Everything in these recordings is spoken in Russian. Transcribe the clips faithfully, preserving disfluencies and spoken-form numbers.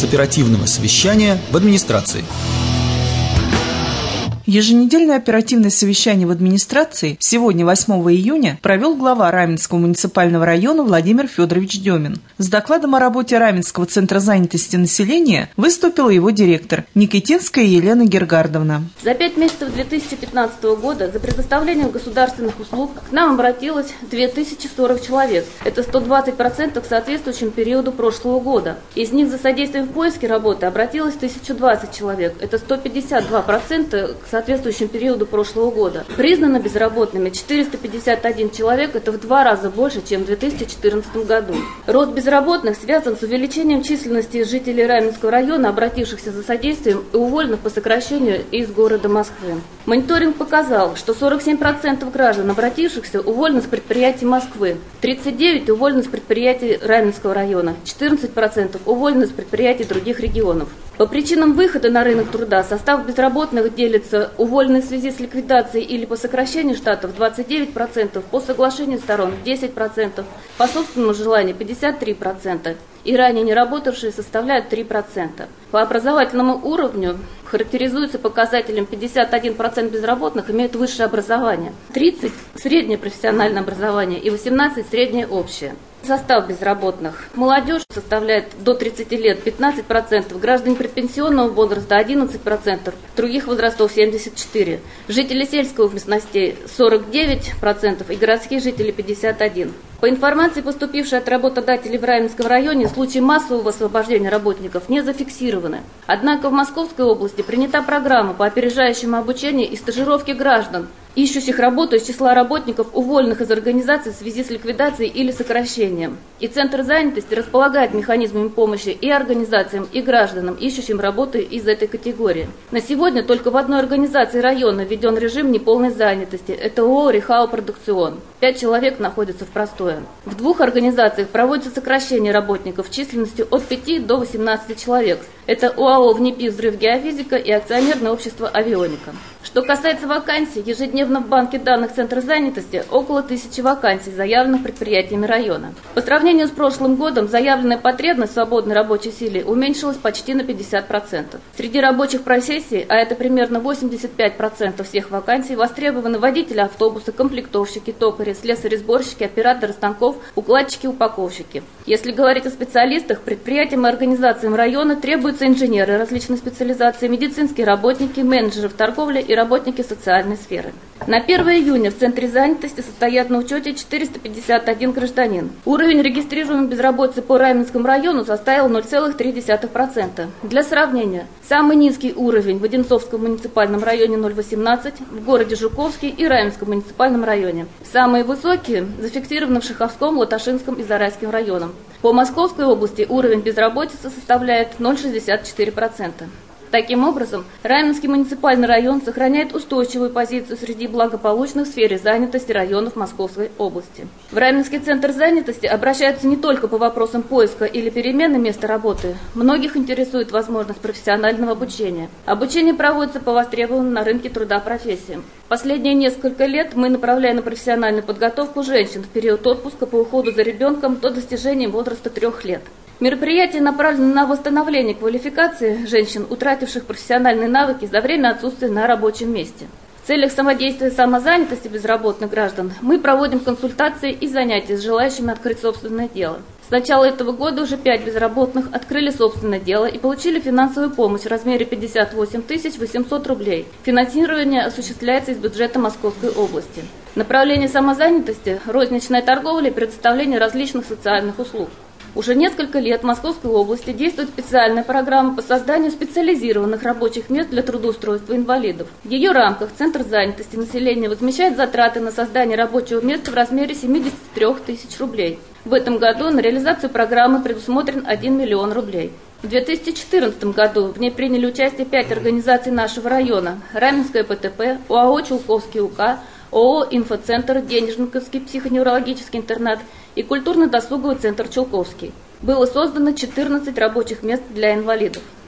с оперативного совещания в администрации. Еженедельное оперативное совещание в администрации сегодня, восьмого июня, провел глава Раменского муниципального района Владимир Федорович Демин. С докладом о работе Раменского центра занятости населения выступила его директор Никитинская Елена Гергардовна. За пять месяцев две тысячи пятнадцатого года за предоставлением государственных услуг к нам обратилось две тысячи сорок человек. Это сто двадцать процентов к соответствующему периоду прошлого года. Из них за содействием в поиске работы обратилось тысяча двадцать человек. Это сто пятьдесят два процента к соответствующему периоду прошлого года. Признано безработными четыреста пятьдесят один человек, это в два раза больше, чем в две тысячи четырнадцатом году. Рост безработных связан с увеличением численности жителей Раменского района, обратившихся за содействием и уволенных по сокращению из города Москвы. Мониторинг показал, что сорок семь процентов граждан, обратившихся, уволены с предприятий Москвы, тридцать девять процентов уволены с предприятий Раменского района, четырнадцать процентов уволены с предприятий других регионов. По причинам выхода на рынок труда состав безработных делится: уволенные в связи с ликвидацией или по сокращению штатов двадцать девять процентов, по соглашению сторон десять процентов, по собственному желанию пятьдесят три процента и ранее не работавшие составляют три процента. По образовательному уровню характеризуется показателем: пятьдесят один процент безработных имеют высшее образование, тридцать процентов среднее профессиональное образование и восемнадцать процентов среднее общее. Состав безработных: молодежь составляет до тридцати лет пятнадцать процентов, граждане предпенсионного возраста одиннадцать процентов, других возрастов семьдесят четыре процента, жители сельских местностей сорок девять процентов и городские жители пятьдесят один процент. По информации, поступившей от работодателей в Раменском районе, случаи массового освобождения работников не зафиксированы. Однако в Московской области принята программа по опережающему обучению и стажировке граждан, ищущих работу из числа работников, уволенных из организации в связи с ликвидацией или сокращением. И Центр занятости располагает механизмами помощи и организациям, и гражданам, ищущим работу из этой категории. На сегодня только в одной организации района введен режим неполной занятости. Это ООО «Рехау Продукцион». Пять человек находятся в простое. В двух организациях проводится сокращение работников численностью от пяти до восемнадцати человек. Это ОАО «Внепи взрыв геофизика» и акционерное общество «Авионика». Что касается вакансий, ежедневно в банке данных Центра занятости около тысячи вакансий, заявленных предприятиями района. По сравнению с прошлым годом заявленная потребность в свободной рабочей силе уменьшилась почти на пятьдесят процентов. Среди рабочих профессий, а это примерно восемьдесят пять процентов всех вакансий, востребованы водители автобуса, комплектовщики, токари, слесари-сборщики, операторы станков, укладчики, упаковщики. Если говорить о специалистах, предприятиям и организациям района требуются инженеры различных специализаций, медицинские работники, менеджеры в торговле и работники социальной сферы. На первое июня в Центре занятости состоят на учете четыреста пятьдесят один гражданин. Уровень регистрируемой безработицы по Раменскому району составил ноль целых три десятых процента. Для сравнения, самый низкий уровень в Одинцовском муниципальном районе ноль целых восемнадцать процентов, в городе Жуковский и Раменском муниципальном районе. Самые высокие зафиксированы в Шаховском, Латашинском и Зарайском районах. По Московской области уровень безработицы составляет ноль целых шестьдесят четыре сотых процента. Таким образом, Раменский муниципальный район сохраняет устойчивую позицию среди благополучных в сфере занятости районов Московской области. В Раменский центр занятости обращаются не только по вопросам поиска или перемены места работы. Многих интересует возможность профессионального обучения. Обучение проводится по востребованным на рынке труда профессиям. Последние несколько лет мы направляем на профессиональную подготовку женщин в период отпуска по уходу за ребенком до достижения возраста трех лет. Мероприятие направлено на восстановление квалификации женщин, утративших профессиональные навыки за время отсутствия на рабочем месте. В целях самодействия и самозанятости безработных граждан мы проводим консультации и занятия с желающими открыть собственное дело. С начала этого года уже пять безработных открыли собственное дело и получили финансовую помощь в размере пятьдесят восемь тысяч восемьсот рублей. Финансирование осуществляется из бюджета Московской области. Направление самозанятости – розничная торговля и предоставление различных социальных услуг. Уже несколько лет в Московской области действует специальная программа по созданию специализированных рабочих мест для трудоустройства инвалидов. В ее рамках Центр занятости населения возмещает затраты на создание рабочего места в размере семидесяти трёх тысяч рублей. В этом году на реализацию программы предусмотрен один миллион рублей. В две тысячи четырнадцатом году в ней приняли участие пять организаций нашего района: Раменское ПТП, ОАО «Чулковский УК», ООО «Инфоцентр», Денежниковский психоневрологический интернат и культурно-досуговый центр «Чулковский». Было создано четырнадцать рабочих мест для инвалидов.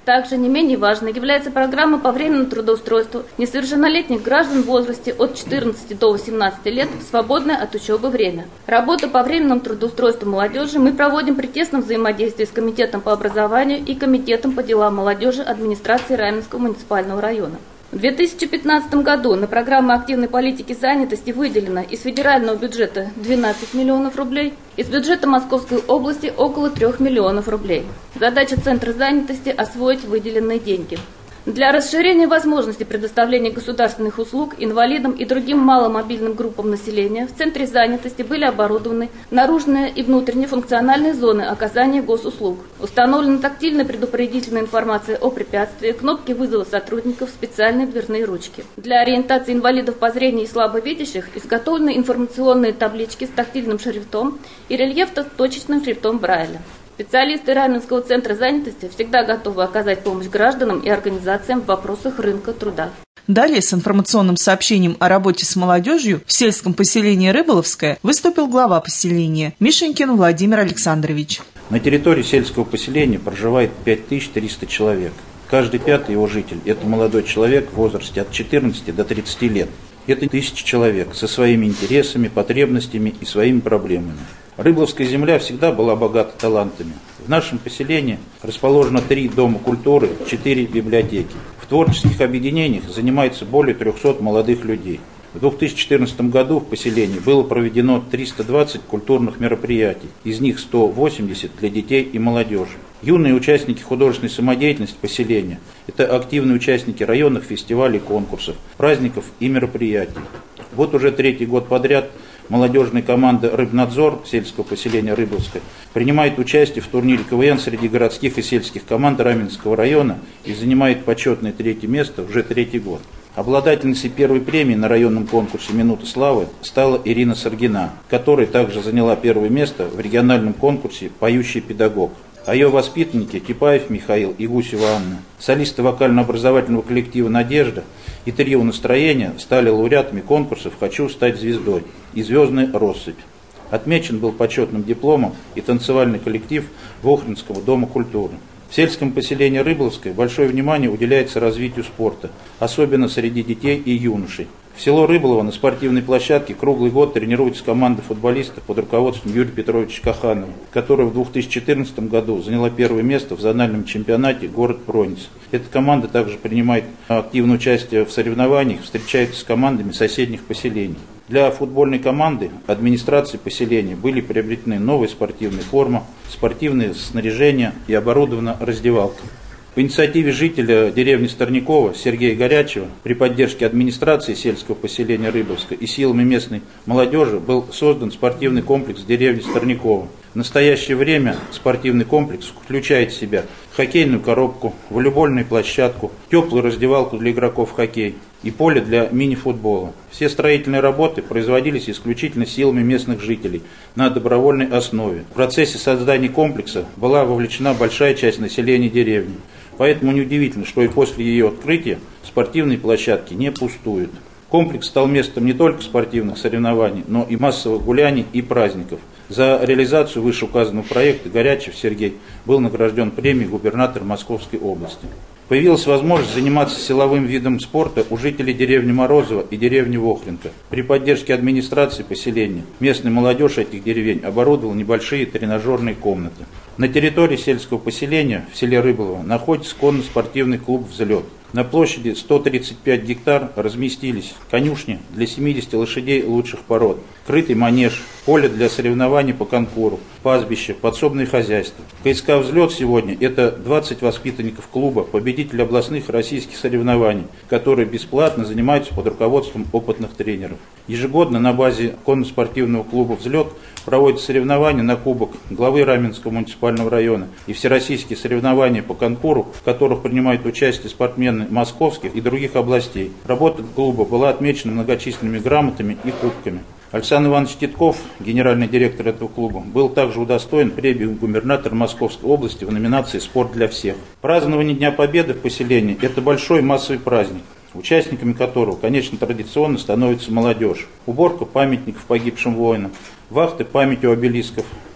Также не менее важной является программа по временному трудоустройству несовершеннолетних граждан в возрасте от четырнадцати до восемнадцати лет в свободное от учебы время. Работу по временному трудоустройству молодежи мы проводим при тесном взаимодействии с Комитетом по образованию и Комитетом по делам молодежи администрации Раменского муниципального района. В две тысячи пятнадцатом году на программу активной политики занятости выделено из федерального бюджета двенадцать миллионов рублей, из бюджета Московской области около трёх миллионов рублей. Задача Центра занятости – освоить выделенные деньги. Для расширения возможностей предоставления государственных услуг инвалидам и другим маломобильным группам населения в Центре занятости были оборудованы наружные и внутренние функциональные зоны оказания госуслуг. Установлена тактильная предупредительная информация о препятствии, кнопки вызова сотрудников, специальные дверные ручки. Для ориентации инвалидов по зрению и слабовидящих изготовлены информационные таблички с тактильным шрифтом и рельефно-точечным шрифтом Брайля. Специалисты Раменского центра занятости всегда готовы оказать помощь гражданам и организациям в вопросах рынка труда. Далее с информационным сообщением о работе с молодежью в сельском поселении Рыболовское выступил глава поселения Мишенькин Владимир Александрович. На территории сельского поселения проживает пять тысяч триста человек. Каждый пятый его житель – это молодой человек в возрасте от четырнадцати до тридцати лет. Это тысячи человек со своими интересами, потребностями и своими проблемами. Рыболовская земля всегда была богата талантами. В нашем поселении расположено три дома культуры, четыре библиотеки. В творческих объединениях занимается более трёхсот молодых людей. В две тысячи четырнадцатом году в поселении было проведено триста двадцать культурных мероприятий, из них сто восемьдесят для детей и молодежи. Юные участники художественной самодеятельности поселения – это активные участники районных фестивалей, конкурсов, праздников и мероприятий. Вот уже третий год подряд молодежная команда «Рыбнадзор» сельского поселения Рыбовское принимает участие в турнире КВН среди городских и сельских команд Раменского района и занимает почетное третье место уже третий год. Обладательницей первой премии на районном конкурсе «Минута славы» стала Ирина Саргина, которая также заняла первое место в региональном конкурсе «Поющий педагог». А ее воспитанники Типаев Михаил и Гусева Анна, солисты вокально-образовательного коллектива «Надежда» и трио «Настроение» стали лауреатами конкурсов «Хочу стать звездой» и «Звездная россыпь». Отмечен был почетным дипломом и танцевальный коллектив Вохринского дома культуры. В сельском поселении Рыболовское большое внимание уделяется развитию спорта, особенно среди детей и юношей. В село Рыболово на спортивной площадке круглый год тренируется команда футболистов под руководством Юрия Петровича Каханова, которая в две тысячи четырнадцатом году заняла первое место в зональном чемпионате город Пронис. Эта команда также принимает активное участие в соревнованиях, встречается с командами соседних поселений. Для футбольной команды администрации поселения были приобретены новые спортивные формы, спортивное снаряжение и оборудована раздевалка. По инициативе жителя деревни Старникова Сергея Горячева при поддержке администрации сельского поселения Рыбовское и силами местной молодежи был создан спортивный комплекс деревни Старникова. В настоящее время спортивный комплекс включает в себя хоккейную коробку, волейбольную площадку, теплую раздевалку для игроков в хоккей и поле для мини-футбола. Все строительные работы производились исключительно силами местных жителей на добровольной основе. В процессе создания комплекса была вовлечена большая часть населения деревни. Поэтому неудивительно, что и после ее открытия спортивные площадки не пустуют. Комплекс стал местом не только спортивных соревнований, но и массовых гуляний и праздников. За реализацию вышеуказанного проекта Горячев Сергей был награжден премией губернатора Московской области. Появилась возможность заниматься силовым видом спорта у жителей деревни Морозово и деревни Вохринка. При поддержке администрации поселения местная молодежь этих деревень оборудовала небольшие тренажерные комнаты. На территории сельского поселения в селе Рыболово находится конно-спортивный клуб «Взлет». На площади сто тридцать пять гектар разместились конюшни для семидесяти лошадей лучших пород, крытый манеж, поле для соревнований по конкуру, пастбище, подсобное хозяйство. КСК «Взлет» сегодня – это двадцать воспитанников клуба, победителей областных российских соревнований, которые бесплатно занимаются под руководством опытных тренеров. Ежегодно на базе конно-спортивного клуба «Взлет» проводят соревнования на кубок главы Раменского муниципального района и всероссийские соревнования по конкуру, в которых принимают участие спортсмены московских и других областей. Работа клуба была отмечена многочисленными грамотами и кубками. Александр Иванович Титков, генеральный директор этого клуба, был также удостоен премии губернатора Московской области в номинации «Спорт для всех». Празднование Дня Победы в поселении – это большой массовый праздник, участниками которого, конечно, традиционно становится молодежь. Уборка памятников погибшим воинам, вахты памяти у обелисков,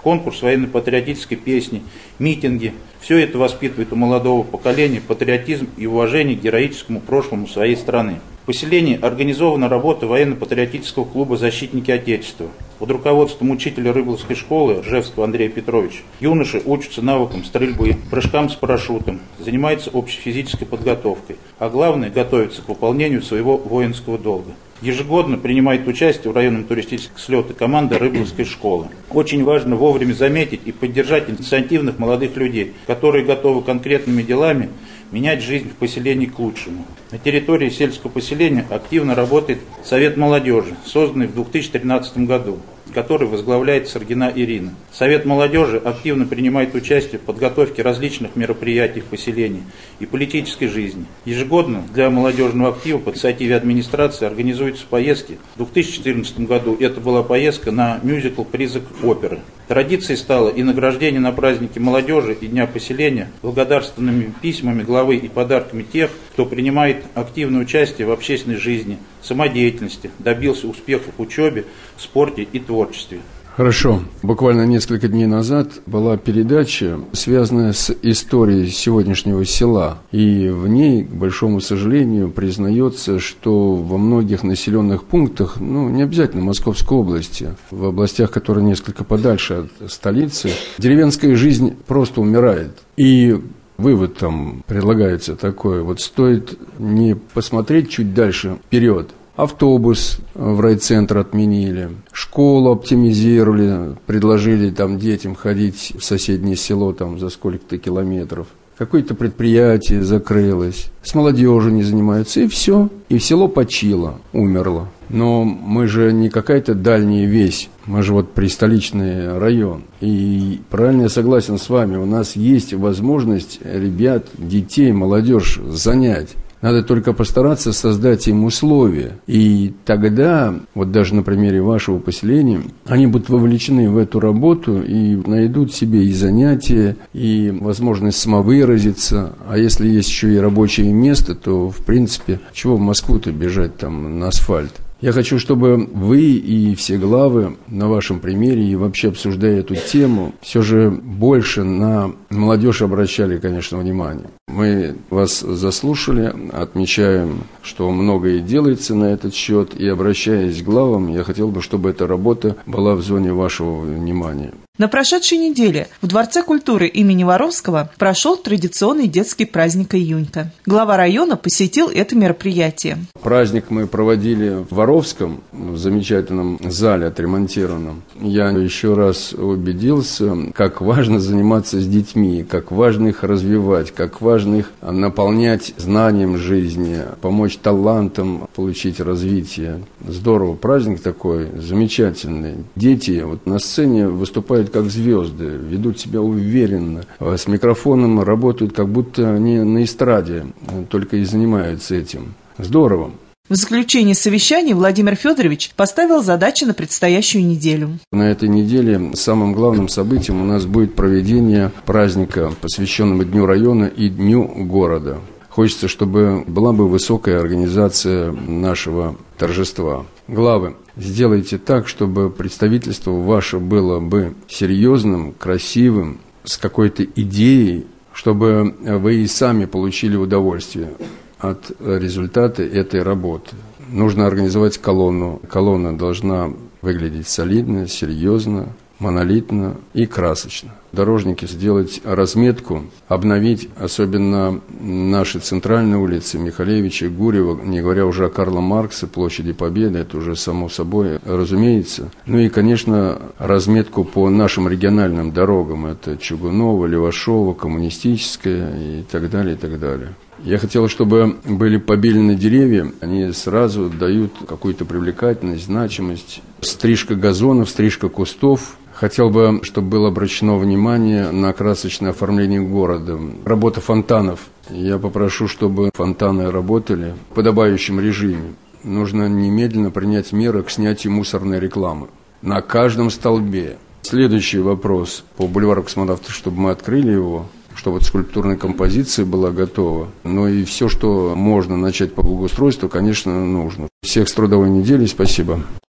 конкурс военно-патриотической песни, митинги. Все это воспитывает у молодого поколения патриотизм и уважение к героическому прошлому своей страны. В поселении организована работа военно-патриотического клуба «Защитники Отечества». Под руководством учителя Рыбловской школы Ржевского Андрея Петровича юноши учатся навыкам стрельбы, прыжкам с парашютом, занимаются общей физической подготовкой, а главное – готовятся к выполнению своего воинского долга. Ежегодно принимает участие в районном туристическом слете команда Рыбловской школы. Очень важно вовремя заметить и поддержать инициативных молодых людей, которые готовы конкретными делами менять жизнь в поселении к лучшему. На территории сельского поселения активно работает Совет молодежи, созданный в две тысячи тринадцатом году, который возглавляет Саргина Ирина. Совет молодежи активно принимает участие в подготовке различных мероприятий в поселении и политической жизни. Ежегодно для молодежного актива по инициативе администрации организуются поездки. В две тысячи четырнадцатом году это была поездка на мюзикл «Призрак оперы». Традицией стало и награждение на празднике молодежи и Дня поселения благодарственными письмами главы и подарками тех, кто принимает активное участие в общественной жизни, самодеятельности, добился успехов в учебе, в спорте и творчестве. Хорошо. Буквально несколько дней назад была передача, связанная с историей сегодняшнего села. И в ней, к большому сожалению, признается, что во многих населенных пунктах, ну, не обязательно в Московской области, в областях, которые несколько подальше от столицы, деревенская жизнь просто умирает. И вывод там предлагается такой: вот стоит не посмотреть чуть дальше вперед. Автобус в райцентр отменили, школу оптимизировали, предложили там детям ходить в соседнее село там за сколько-то километров. Какое-то предприятие закрылось, с молодежью не занимаются, и все. И село почило, умерло. Но мы же не какая-то дальняя весь, мы же вот пристоличный район. И правильно я согласен с вами, у нас есть возможность ребят, детей, молодежь занять. Надо только постараться создать им условия. И тогда, вот даже на примере вашего поселения, они будут вовлечены в эту работу и найдут себе и занятия, и возможность самовыразиться. А если есть еще и рабочее место, то, в принципе, чего в Москву-то бежать там на асфальт? Я хочу, чтобы вы и все главы на вашем примере и вообще обсуждая эту тему, все же больше на молодежь обращали, конечно, внимание. Мы вас заслушали, отмечаем, что многое делается на этот счет, и обращаясь к главам, я хотел бы, чтобы эта работа была в зоне вашего внимания. На прошедшей неделе в Дворце культуры имени Воровского прошел традиционный детский праздник «Июнька». Глава района посетил это мероприятие. Праздник мы проводили в Воровском, в замечательном зале отремонтированном. Я еще раз убедился, как важно заниматься с детьми, как важно их развивать, как важно их наполнять знанием жизни, помочь талантам получить развитие. Здорово, праздник такой замечательный. Дети вот на сцене выступают как звезды, ведут себя уверенно, с микрофоном работают, как будто они на эстраде, только и занимаются этим. Здорово. В заключении совещания Владимир Федорович поставил задачи на предстоящую неделю. На этой неделе самым главным событием у нас будет проведение праздника, посвященного Дню района и Дню города. Хочется, чтобы была бы высокая организация нашего торжества. Главы, сделайте так, чтобы представительство ваше было бы серьезным, красивым, с какой-то идеей, чтобы вы и сами получили удовольствие от результата этой работы. Нужно организовать колонну. Колонна должна выглядеть солидно, серьезно, монолитно и красочно. Дорожники сделать разметку, обновить особенно наши центральные улицы Михалевича, Гурьева, не говоря уже о Карла Маркса, площади Победы, это уже само собой разумеется. Ну и, конечно, разметку по нашим региональным дорогам, это Чугунова, Левашова, Коммунистическая и так далее, и так далее. Я хотел, чтобы были побелены деревья, они сразу дают какую-то привлекательность, значимость. Стрижка газонов, стрижка кустов. Хотел бы, чтобы было обращено внимание на красочное оформление города. Работа фонтанов. Я попрошу, чтобы фонтаны работали в подобающем режиме. Нужно немедленно принять меры к снятию мусорной рекламы. На каждом столбе. Следующий вопрос по бульвару Космонавтов, чтобы мы открыли его, чтобы вот скульптурная композиция была готова. Ну и все, что можно начать по благоустройству, конечно, нужно. Всех с трудовой недели. Спасибо.